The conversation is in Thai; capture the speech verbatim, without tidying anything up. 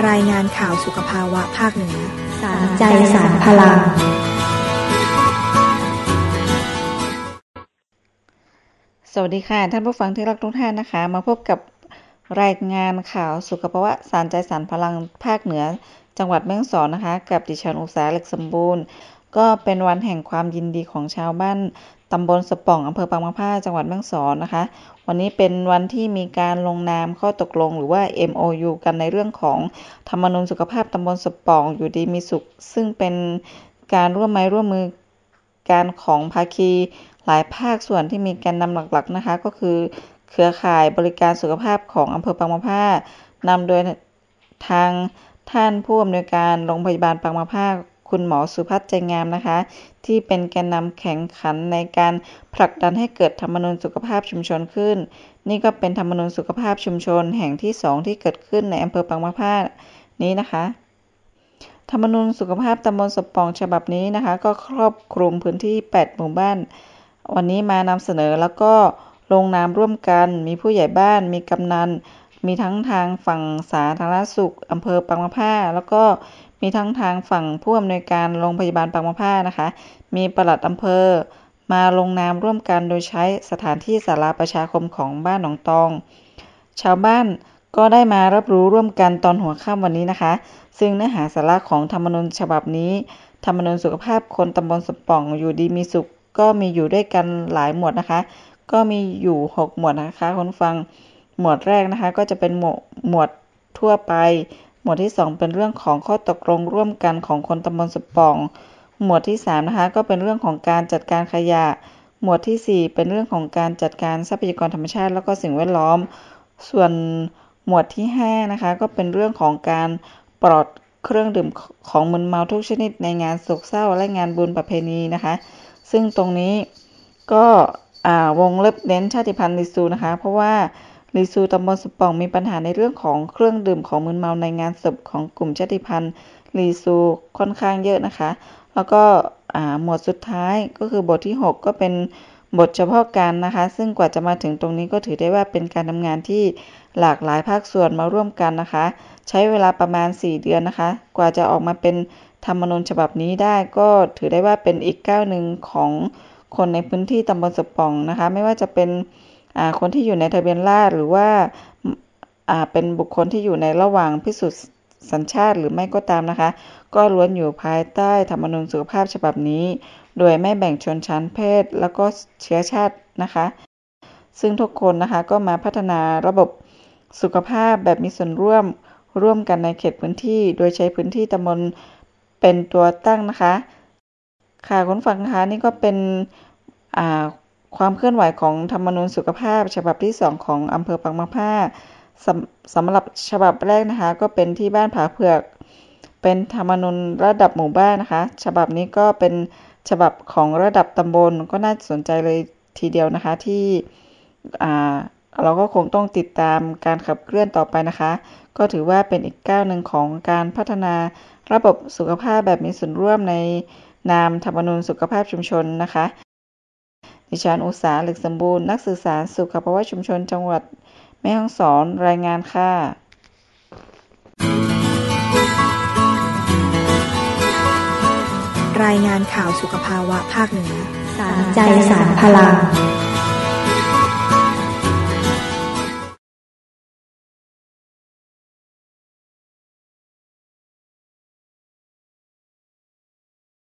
รายงานข่าวสุขภาวะภาคเหนือสารใจสารพลังสวัสดีค่ะท่านผู้ฟังที่รักทุกท่านนะคะมาพบกับรายงานข่าวสุขภาวะสารใจสารพลังภาคเหนือจังหวัดแม่ฮ่องสอนนะคะกับดิฉันอุษาเหล็กสมบูรณ์ก็เป็นวันแห่งความยินดีของชาวบ้านตำบลสะป่องอำเภอปางมะผ้าจังหวัดแม่ฮ่องสอนนะคะวันนี้เป็นวันที่มีการลงนามข้อตกลงหรือว่า เอ็ม โอ ยู กันในเรื่องของธรรมนูญสุขภาพตำบลสะป่องอยู่ดีมีสุขซึ่งเป็นการร่วมไม้ร่วมมือการของภาคีหลายภาคส่วนที่มีแกนนำหลักๆนะคะก็คือเครือข่ายบริการสุขภาพของอำเภอปางมะผ้านำโดยทางท่านผู้อำนวยการโรงพยาบาลปางมะผ้าคุณหมอสุพัฒน์ใจงามนะคะที่เป็นแกนนำแข่งขันในการผลักดันให้เกิดธรรมนูญสุขภาพชุมชนขึ้นนี่ก็เป็นธรรมนูญสุขภาพชุมชนแห่งที่สองที่เกิดขึ้นในอำเภอปางมะผ้านี้นะคะธรรมนูญสุขภาพตำบลสะป่องฉบับนี้นะคะก็ครอบคลุมพื้นที่แปดหมู่บ้านวันนี้มานำเสนอแล้วก็ลงนามร่วมกันมีผู้ใหญ่บ้านมีกำนันมีทั้งทางฝั่งสาธารณสุขอำเภอปางมะผ้าแล้วก็มีทั้งทางฝั่งผู้อำนวยการโรงพยาบาลปางมะผ้านะคะมีปลัดอำเภอมาลงนามร่วมกันโดยใช้สถานที่ศาลาประชาคมของบ้านหนองตองชาวบ้านก็ได้มารับรู้ร่วมกันตอนหัวค่ำวันนี้นะคะซึ่งเนื้อหาสาระของธรรมนูญฉบับนี้ธรรมนูญสุขภาพคนตำบลสะป่องอยู่ดีมีสุขก็มีอยู่ด้วยกันหลายหมวดนะคะก็มีอยู่หกหมวดนะคะคุณฟังหมวดแรกนะคะก็จะเป็นหมวดหมวดทั่วไปหมวดที่สองเป็นเรื่องของข้อตกลงร่วมกันของคนตำบลสะป่องหมวดที่สามนะคะก็เป็นเรื่องของการจัดการขยะหมวดที่สี่เป็นเรื่องของการจัดการทรัพยากรธรรมชาติแล้วก็สิ่งแวดล้อมส่วนหมวดที่ห้านะคะก็เป็นเรื่องของการปลอดเครื่องดื่มของมึนเมาทุกชนิดในงานโศกเศร้าและงานบุญประเพณีนะคะซึ่งตรงนี้ก็อ่าวงเล็บเน้นชาติพันธุ์ลิซูนะคะเพราะว่าลิซูตำบลสะป่องมีปัญหาในเรื่องของเครื่องดื่มของมึนเมาในงานศพของกลุ่มชาติพันธุ์ลิซูค่อนข้างเยอะนะคะแล้วก็อ่าหมวดสุดท้ายก็คือบทที่หกก็เป็นบทเฉพาะการนะคะซึ่งกว่าจะมาถึงตรงนี้ก็ถือได้ว่าเป็นการทำงานที่หลากหลายภาคส่วนมาร่วมกันนะคะใช้เวลาประมาณสี่เดือนนะคะกว่าจะออกมาเป็นธรรมนูญฉบับนี้ได้ก็ถือได้ว่าเป็นอีกก้าวหนึ่งของคนในพื้นที่ตำบลสะป่องนะคะไม่ว่าจะเป็นอ่าคนที่อยู่ในทะเบียนราษฎร์หรือว่าอ่าเป็นบุคคลที่อยู่ในระหว่างพิสูจน์สัญชาติหรือไม่ก็ตามนะคะก็ล้วนอยู่ภายใต้ธรรมนูญสุขภาพฉบับนี้โดยไม่แบ่งชนชั้นเพศแล้วก็เชื้อชาตินะคะซึ่งทุกคนนะคะก็มาพัฒนาระบบสุขภาพแบบมีส่วนร่วมร่วมกันในเขตพื้นที่โดยใช้พื้นที่ตำบลเป็นตัวตั้งนะคะค่ะคุณฟังคะนี่ก็เป็นอ่าความเคลื่อนไหวของธรรมนูญสุขภาพฉบับที่สองของอำเภอปางมะผ้าสำสำหรับฉบับแรกนะคะก็เป็นที่บ้านผาเผือกเป็นธรรมนูญระดับหมู่บ้านนะคะฉบับนี้ก็เป็นฉบับของระดับตำบลก็น่าสนใจเลยทีเดียวนะคะที่อ่าเราก็คงต้องติดตามการขับเคลื่อนต่อไปนะคะก็ถือว่าเป็นอีกก้าวหนึ่งของการพัฒนาระบบสุขภาพแบบมีส่วนร่วมในนามธรรมนูญสุขภาพชุมชนนะคะดิฉันอุษาเหล็กสมบูรณ์นักสื่อสารสุขภาวะชุมชนจังหวัดแม่ฮ่องสอนรายงานค่ะรายงานข่าวสุขภาวะภาคเหนือสารใจสารพลัง